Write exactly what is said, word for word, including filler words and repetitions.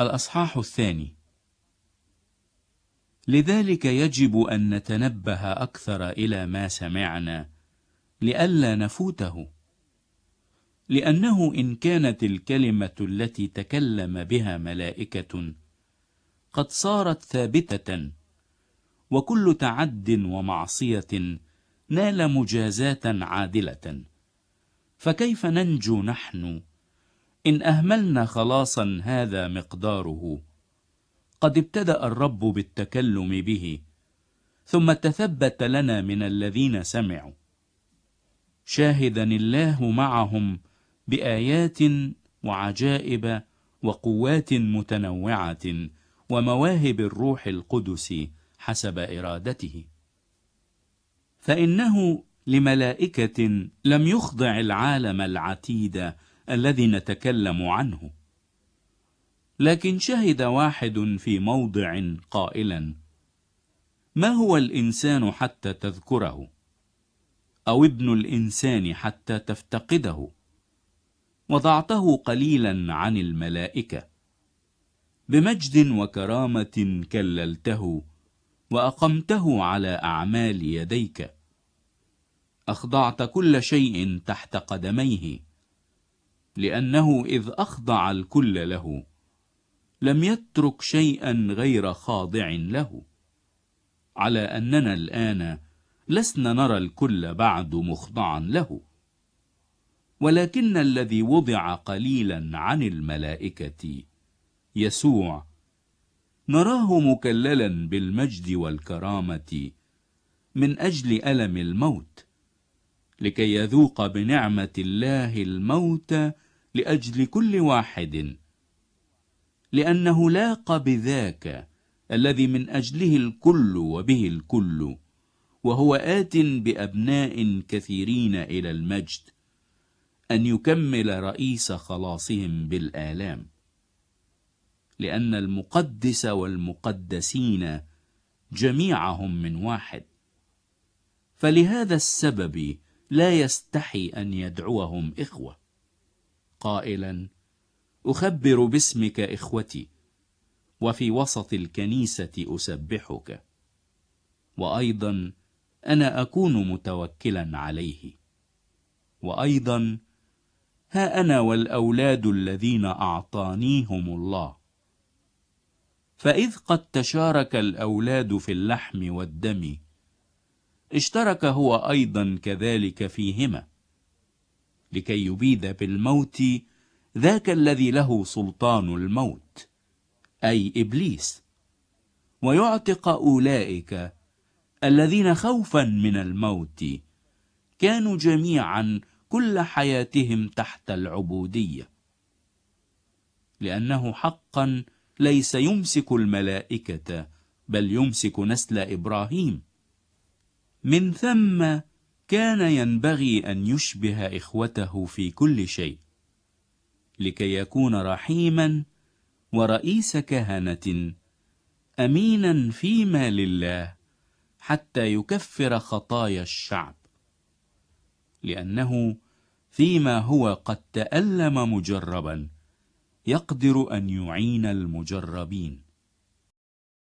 الأصحاح الثاني. لذلك يجب أن نتنبه أكثر إلى ما سمعنا لئلا نفوته، لأنه إن كانت الكلمة التي تكلم بها ملائكة قد صارت ثابتة، وكل تعد ومعصية نال مجازاة عادلة، فكيف ننجو نحن إن أهملنا خلاصا هذا مقداره قد ابتدأ الرب بالتكلم به، ثم تثبت لنا من الذين سمعوا، شاهدا الله معهم بآيات وعجائب وقوات متنوعة ومواهب الروح القدس حسب إرادته. فإنه لملائكة لم يخضع العالم العتيد الذي نتكلم عنه، لكن شهد واحد في موضع قائلا: ما هو الإنسان حتى تذكره، أو ابن الإنسان حتى تفتقده؟ وضعته قليلا عن الملائكة، بمجد وكرامة كللته وأقمته على أعمال يديك، أخضعت كل شيء تحت قدميه، لأنه إذ أخضع الكل له لم يترك شيئا غير خاضع له، على أننا الآن لسنا نرى الكل بعد مخضعا له، ولكن الذي وضع قليلا عن الملائكة يسوع نراه مكللا بالمجد والكرامة من أجل ألم الموت، لكي يذوق بنعمة الله الموت لأجل كل واحد، لأنه لاق بذاك الذي من أجله الكل وبه الكل، وهو آت بأبناء كثيرين إلى المجد، أن يكمل رئيس خلاصهم بالآلام، لأن المقدس والمقدسين جميعهم من واحد، فلهذا السبب لا يستحي أن يدعوهم إخوة، قائلا: أخبر باسمك إخوتي، وفي وسط الكنيسة أسبحك، وأيضا أنا أكون متوكلا عليه، وأيضا ها أنا والأولاد الذين أعطانيهم الله، فإذ قد تشارك الأولاد في اللحم والدم اشترك هو أيضا كذلك فيهما، لكي يبيد بالموت ذاك الذي له سلطان الموت، أي إبليس، ويعتق أولئك الذين خوفا من الموت كانوا جميعا كل حياتهم تحت العبودية، لأنه حقا ليس يمسك الملائكة بل يمسك نسل إبراهيم. من ثم كان ينبغي أن يشبه إخوته في كل شيء، لكي يكون رحيما ورئيس كهنة أمينا فيما لله، حتى يكفر خطايا الشعب، لأنه فيما هو قد تألم مجربا يقدر أن يعين المجربين.